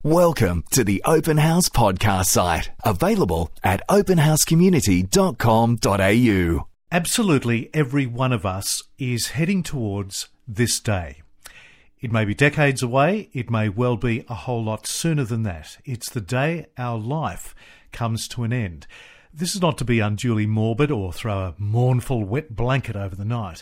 Welcome to the Open House podcast site, available at openhousecommunity.com.au. Absolutely every one of us is heading towards this day. It may be decades away, it may well be a whole lot sooner than that. It's the day our life comes to an end. This is not to be unduly morbid or throw a mournful wet blanket over the night.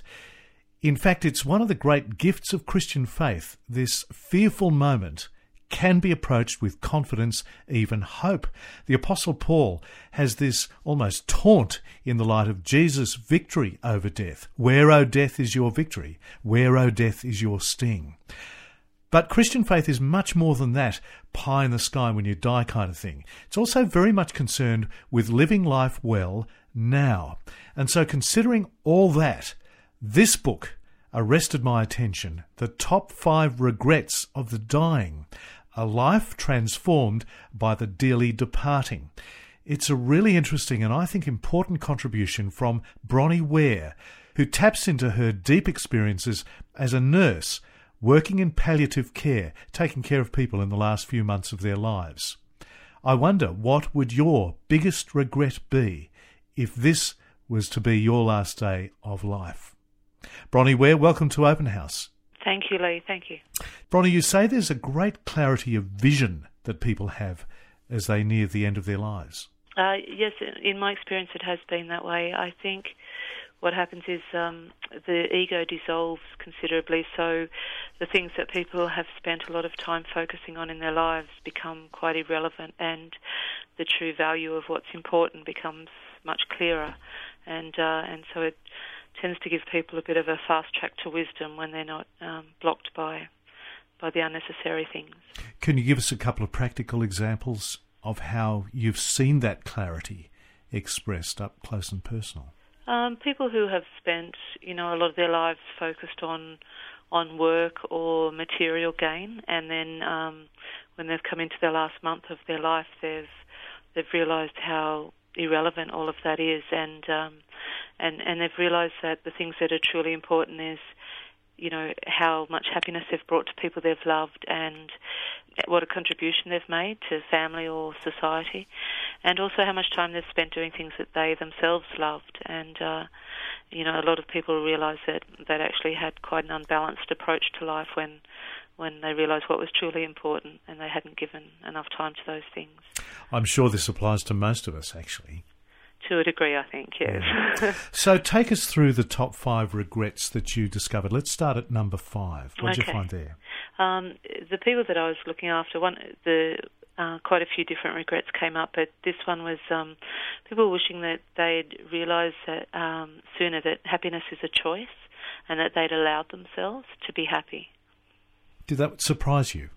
In fact, it's one of the great gifts of Christian faith. This fearful moment can be approached with confidence, even hope. The Apostle Paul has this almost taunt in the light of Jesus' victory over death. Where, O death, is your victory? Where, O death, is your sting? But Christian faith is much more than that pie in the sky when you die kind of thing. It's also very much concerned with living life well now. And so considering all that, this book arrested my attention. The Top 5 Regrets of the Dying. A Life Transformed by the Dearly Departing. It's a really interesting and I think important contribution from Bronnie Ware, who taps into her deep experiences as a nurse working in palliative care, taking care of people in the last few months of their lives. I wonder, what would your biggest regret be if this was to be your last day of life? Bronnie Ware, welcome to Open House. Thank you, Lee. Thank you. Bronnie, you say there's a great clarity of vision that people have as they near the end of their lives. Yes, in my experience it has been that way. I think what happens is the ego dissolves considerably, so the things that people have spent a lot of time focusing on in their lives become quite irrelevant, and the true value of what's important becomes much clearer. And so it tends to give people a bit of a fast track to wisdom when they're not blocked by the unnecessary things. Can you give us a couple of practical examples of how you've seen that clarity expressed up close and personal? People who have spent, a lot of their lives focused on work or material gain, and then when they've come into their last month of their life, they've realised how irrelevant all of that is, and they've realised that the things that are truly important is, how much happiness they've brought to people they've loved and what a contribution they've made to family or society, and also how much time they've spent doing things that they themselves loved. And, a lot of people realise that they actually had quite an unbalanced approach to life when they realised what was truly important and they hadn't given enough time to those things. I'm sure this applies to most of us, actually. To a degree, I think, yes. Yeah. So take us through the top 5 regrets that you discovered. Let's start at number 5. What did you find there? The people that I was looking after, quite a few different regrets came up, but this one was people wishing that they'd realised that sooner that happiness is a choice and that they'd allowed themselves to be happy. Did that surprise you?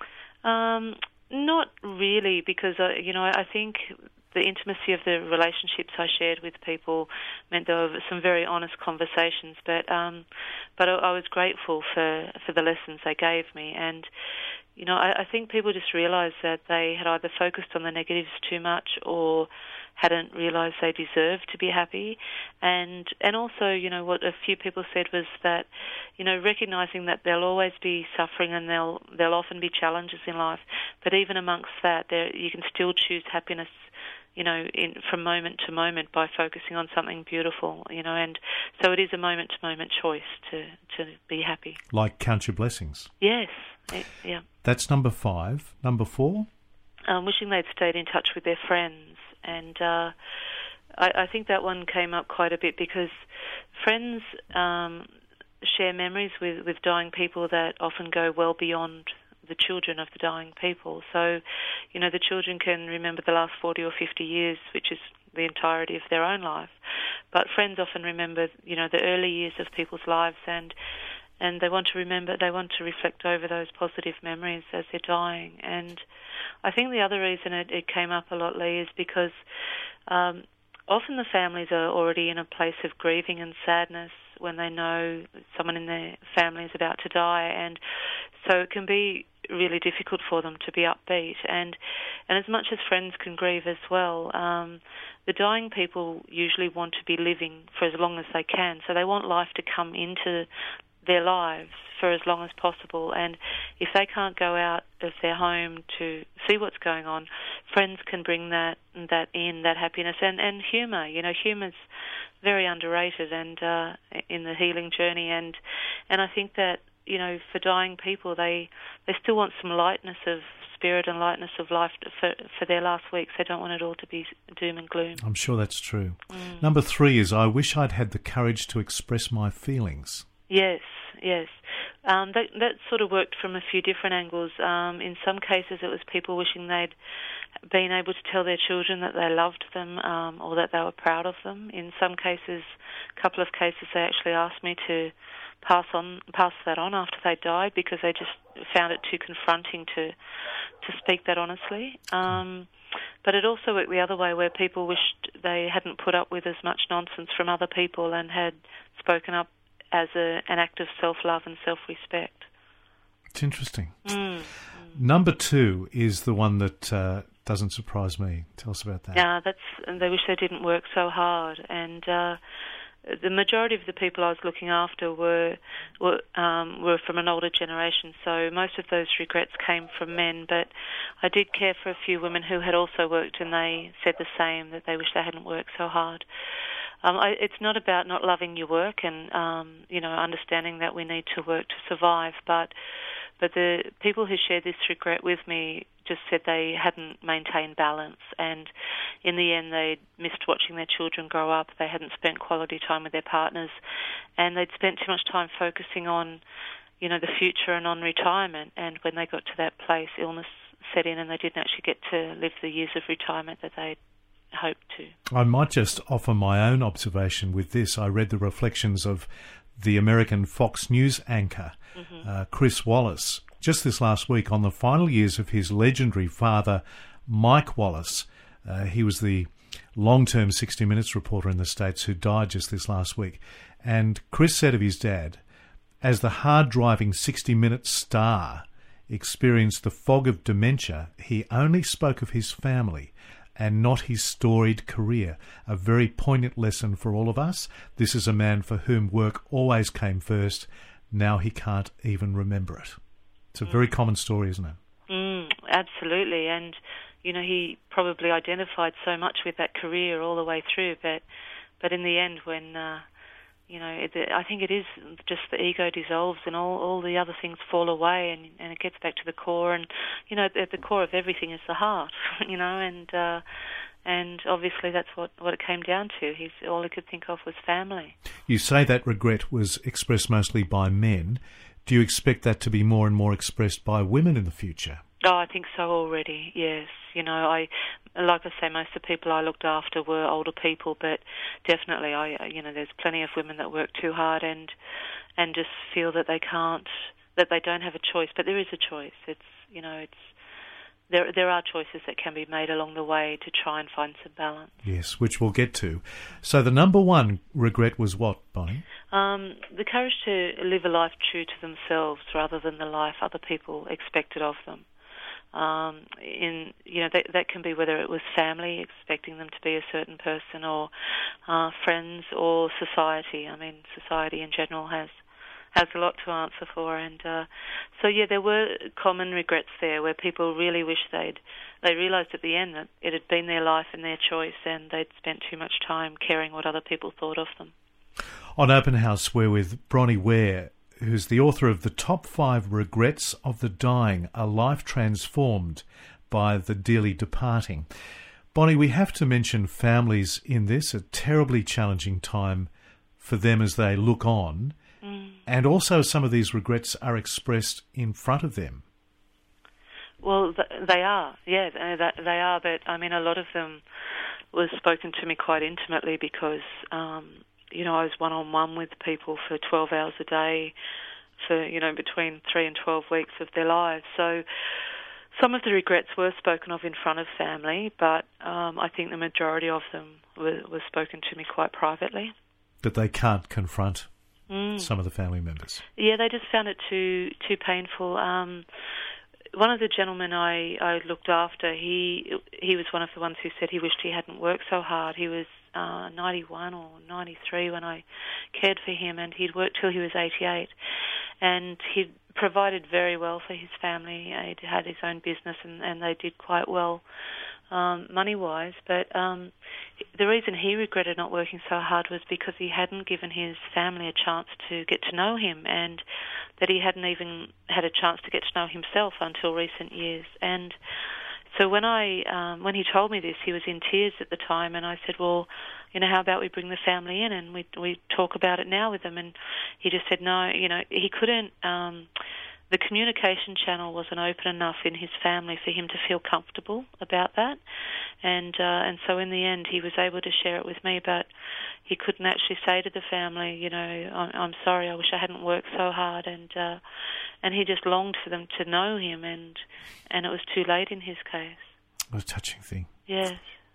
Not really, because I think the intimacy of the relationships I shared with people meant there were some very honest conversations. But I was grateful for the lessons they gave me, and I think people just realised that they had either focused on the negatives too much or hadn't realised they deserved to be happy. And also, what a few people said was that, recognising that there'll always be suffering and there'll often be challenges in life, but even amongst that, you can still choose happiness, from moment to moment by focusing on something beautiful, and so it is a moment-to-moment choice to be happy. Like count your blessings. Yes, yeah. That's number 5. Number 4? Wishing they'd stayed in touch with their friends, and I think that one came up quite a bit because friends share memories with dying people that often go well beyond the children of the dying people. So, the children can remember the last 40 or 50 years, which is the entirety of their own life. But friends often remember, the early years of people's lives, and they want to reflect over those positive memories as they're dying. And I think the other reason it came up a lot, Lee, is because often the families are already in a place of grieving and sadness when they know someone in their family is about to die, and so it can be really difficult for them to be upbeat. And as much as friends can grieve as well, the dying people usually want to be living for as long as they can, so they want life to come into their lives for as long as possible. And if they can't go out of their home to see what's going on, friends can bring that happiness and humour. You know, humour's very underrated and in the healing journey. And I think that, you know, for dying people, they still want some lightness of spirit and lightness of life for their last weeks. They don't want it all to be doom and gloom. I'm sure that's true. Number 3 is, I wish I'd had the courage to express my feelings. Yes. That sort of worked from a few different angles. In some cases, it was people wishing they'd been able to tell their children that they loved them or that they were proud of them. In some cases, a couple of cases, they actually asked me to pass that on after they died because they just found it too confronting to speak that honestly. But it also worked the other way, where people wished they hadn't put up with as much nonsense from other people and had spoken up as an act of self-love and self-respect. It's interesting. Number 2 is the one that doesn't surprise me. Tell us about that. They wish they didn't work so hard. And the majority of the people I was looking after were from an older generation, so most of those regrets came from men. But I did care for a few women who had also worked, and they said the same, that they wish they hadn't worked so hard. It's not about not loving your work and understanding that we need to work to survive, but the people who shared this regret with me just said they hadn't maintained balance, and in the end they missed watching their children grow up. They hadn't spent quality time with their partners, and they'd spent too much time focusing on, you know, the future and on retirement. And when they got to that place, illness set in, and they didn't actually get to live the years of retirement that they'd hoped to. I might just offer my own observation with this. I read the reflections of the American Fox News anchor, Chris Wallace, just this last week on the final years of his legendary father, Mike Wallace. He was the long-term 60 Minutes reporter in the States who died just this last week. And Chris said of his dad, as the hard-driving 60 Minutes star experienced the fog of dementia, he only spoke of his family and not his storied career. A very poignant lesson for all of us. This is a man for whom work always came first. Now he can't even remember it. It's a very common story, isn't it? Absolutely. And, you know, he probably identified so much with that career all the way through. But in the end, when, I think it is just the ego dissolves and all the other things fall away, and it gets back to the core. And, you know, at the core of everything is the heart, you know, and obviously that's what it came down to. All he could think of was family. You say that regret was expressed mostly by men. Do you expect that to be more and more expressed by women in the future? Oh, I think so already, yes. You know, like I say, most of the people I looked after were older people, but definitely, there's plenty of women that work too hard and just feel that they don't have a choice. But there is a choice. There are choices that can be made along the way to try and find some balance. Yes, which we'll get to. So the number 1 regret was what, Bonnie? The courage to live a life true to themselves rather than the life other people expected of them. That can be whether it was family expecting them to be a certain person, or friends, or society. I mean, society in general has a lot to answer for, and there were common regrets there where people really wish they realised at the end that it had been their life and their choice, and they'd spent too much time caring what other people thought of them. On Open House, we're with Bronnie Ware, who's the author of The Top 5 Regrets of the Dying, A Life Transformed by the Dearly Departing. Bonnie, we have to mention families in this, a terribly challenging time for them as they look on, and also some of these regrets are expressed in front of them. Well, they are, yeah, they are, but I mean, a lot of them was spoken to me quite intimately because I was one-on-one with people for 12 hours a day for, between 3 and 12 weeks of their lives. So some of the regrets were spoken of in front of family, but I think the majority of them were spoken to me quite privately. But they can't confront some of the family members? Yeah, they just found it too painful. One of the gentlemen I looked after, he he was one of the ones who said he wished he hadn't worked so hard. He was 91 or 93 when I cared for him, and he'd worked till he was 88. And he'd provided very well for his family. He'd had his own business, and they did quite well money-wise. But the reason he regretted not working so hard was because he hadn't given his family a chance to get to know him, and that he hadn't even had a chance to get to know himself until recent years. And so when he told me this, he was in tears at the time, and I said, well, how about we bring the family in and we talk about it now with them? And he just said no, he couldn't, the communication channel wasn't open enough in his family for him to feel comfortable about that. And so in the end he was able to share it with me, but he couldn't actually say to the family, I'm sorry, I wish I hadn't worked so hard. And he just longed for them to know him, and it was too late in his case. What a touching thing. Yes.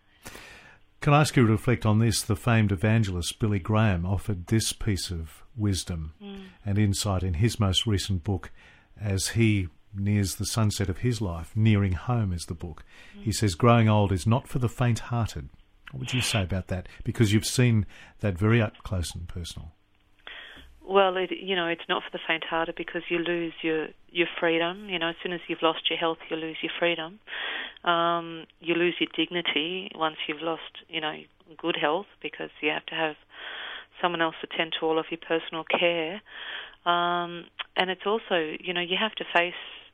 Can I ask you to reflect on this? The famed evangelist Billy Graham offered this piece of wisdom and insight in his most recent book as he nears the sunset of his life. Nearing Home is the book. He says, growing old is not for the faint-hearted. What would you say about that? Because you've seen that very up close and personal. Well, it's not for the faint-hearted because you lose your freedom. As soon as you've lost your health, you lose your freedom. You lose your dignity once you've lost, good health, because you have to have someone else attend to all of your personal care. And it's also, you have to face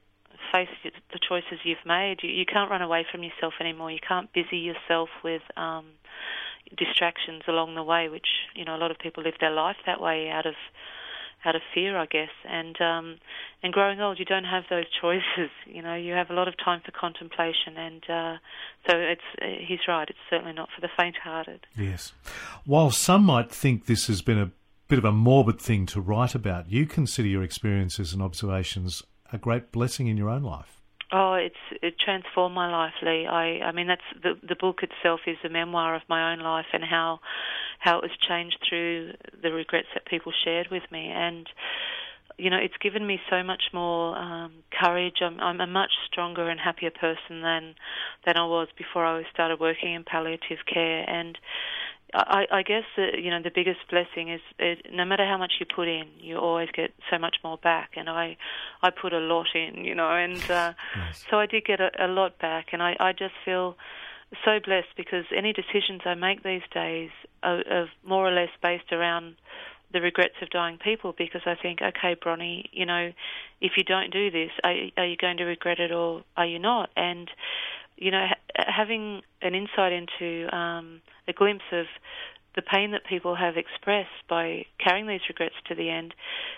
the choices you've made. You can't run away from yourself anymore. You can't busy yourself with distractions along the way, which a lot of people live their life that way out of fear, I guess. And growing old, you don't have those choices. You have a lot of time for contemplation, and so he's right. It's certainly not for the faint-hearted. Yes. While some might think this has been a bit of a morbid thing to write about, you consider your experiences and observations a great blessing in your own life. Oh, it transformed my life, Lee. I mean, that's the book itself is a memoir of my own life and how it was changed through the regrets that people shared with me. And it's given me so much more courage. I'm a much stronger and happier person than I was before I started working in palliative care. And I guess the biggest blessing is no matter how much you put in, you always get so much more back. And I put a lot in, and Yes. so I did get a lot back. And I just feel so blessed because any decisions I make these days are more or less based around the regrets of dying people, because I think, okay, Bronnie, if you don't do this, are you going to regret it or are you not? And having an insight into a glimpse of the pain that people have expressed by carrying these regrets to the end,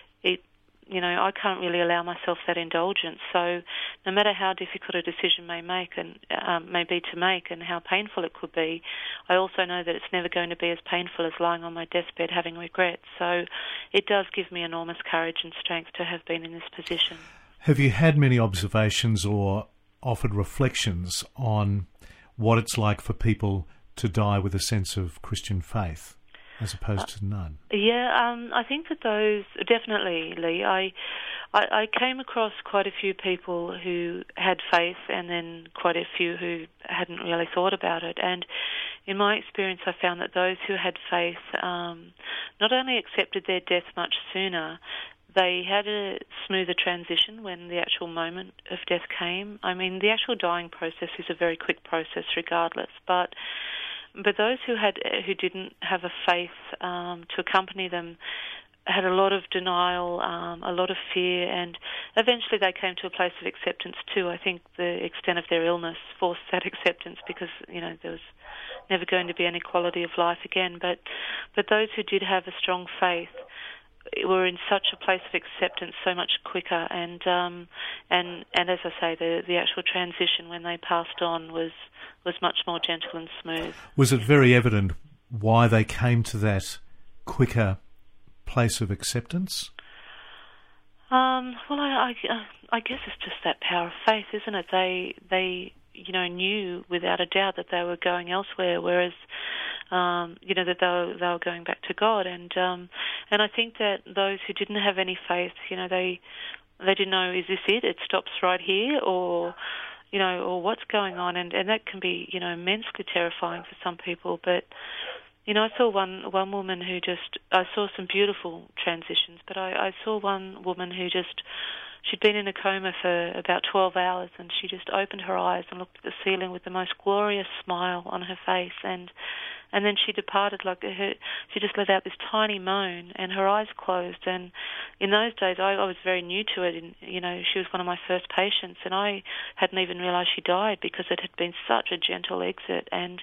I can't really allow myself that indulgence. So no matter how difficult a decision may be to make and how painful it could be, I also know that it's never going to be as painful as lying on my deathbed having regrets. So it does give me enormous courage and strength to have been in this position. Have you had many observations or offered reflections on what it's like for people to die with a sense of Christian faith as opposed to none? I think that those definitely, Lee. I came across quite a few people who had faith and then quite a few who hadn't really thought about it. And in my experience, I found that those who had faith not only accepted their death much sooner, they had a smoother transition when the actual moment of death came. I mean, the actual dying process is a very quick process regardless, but those who didn't have a faith to accompany them had a lot of denial, a lot of fear, and eventually they came to a place of acceptance too. I think the extent of their illness forced that acceptance because, there was never going to be any quality of life again. But those who did have a strong faith were in such a place of acceptance so much quicker, and as I say, the actual transition when they passed on was much more gentle and smooth. Was it very evident why they came to that quicker place of acceptance? Well, I guess it's just that power of faith, isn't it? They knew without a doubt that they were going elsewhere, whereas that they were going back to God, and I think that those who didn't have any faith, they didn't know, is this it? It stops right here, or or what's going on, and that can be, immensely terrifying for some people. But, I saw one woman who I saw some beautiful transitions, but I saw one woman who she'd been in a coma for about 12 hours, and she just opened her eyes and looked at the ceiling with the most glorious smile on her face, and then she departed. She just let out this tiny moan, and her eyes closed. And in those days, I was very new to it, and she was one of my first patients, and I hadn't even realised she died because it had been such a gentle exit. And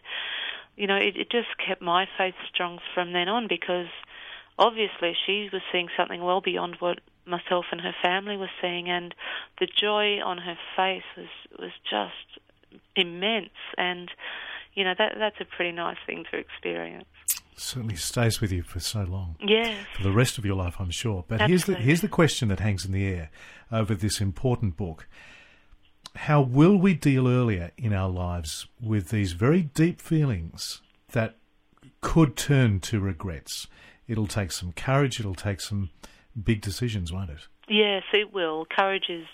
it just kept my faith strong from then on, because obviously she was seeing something well beyond what myself and her family were seeing, and the joy on her face was just immense. And that's a pretty nice thing to experience. Certainly stays with you for so long. Yes. For the rest of your life, I'm sure. But Absolutely. here's the question that hangs in the air over this important book. How will we deal earlier in our lives with these very deep feelings that could turn to regrets? It'll take some courage, it'll take some big decisions, won't it? Yes, it will. Courage is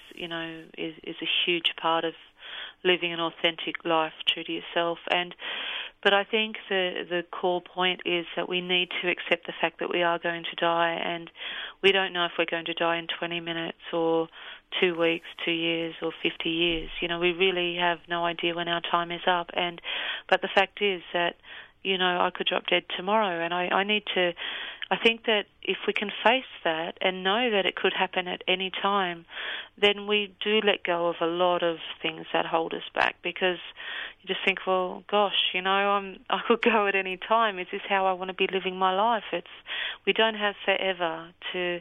a huge part of living an authentic life, true to yourself. But I think the core point is that we need to accept the fact that we are going to die, and we don't know if we're going to die in 20 minutes or 2 weeks, 2 years, or 50 years. We really have no idea when our time is up. But the fact is that, I could drop dead tomorrow, and I think that if we can face that and know that it could happen at any time, then we do let go of a lot of things that hold us back, because you just think, well, gosh, I could go at any time. Is this how I want to be living my life? We don't have forever to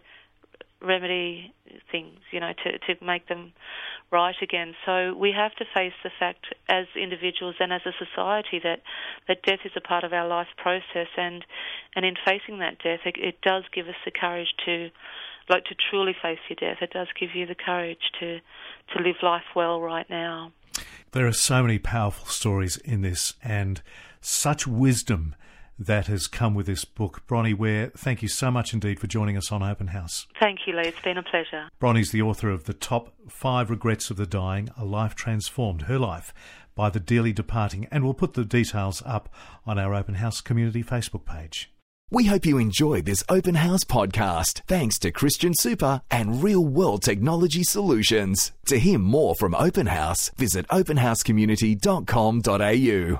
remedy things, to make them right again. So we have to face the fact as individuals and as a society that death is a part of our life process, and in facing that death, it does give us the courage to truly face your death. It does give you the courage to live life well right now. There are so many powerful stories in this, and such wisdom that has come with this book. Bronnie Ware, thank you so much indeed for joining us on Open House. Thank you, Lee. It's been a pleasure. Bronnie's the author of The Top 5 Regrets of the Dying, A Life Transformed, Her Life by the Dearly Departing, and we'll put the details up on our Open House community Facebook page. We hope you enjoyed this Open House podcast, thanks to Christian Super and Real World Technology Solutions. To hear more from Open House, visit openhousecommunity.com.au.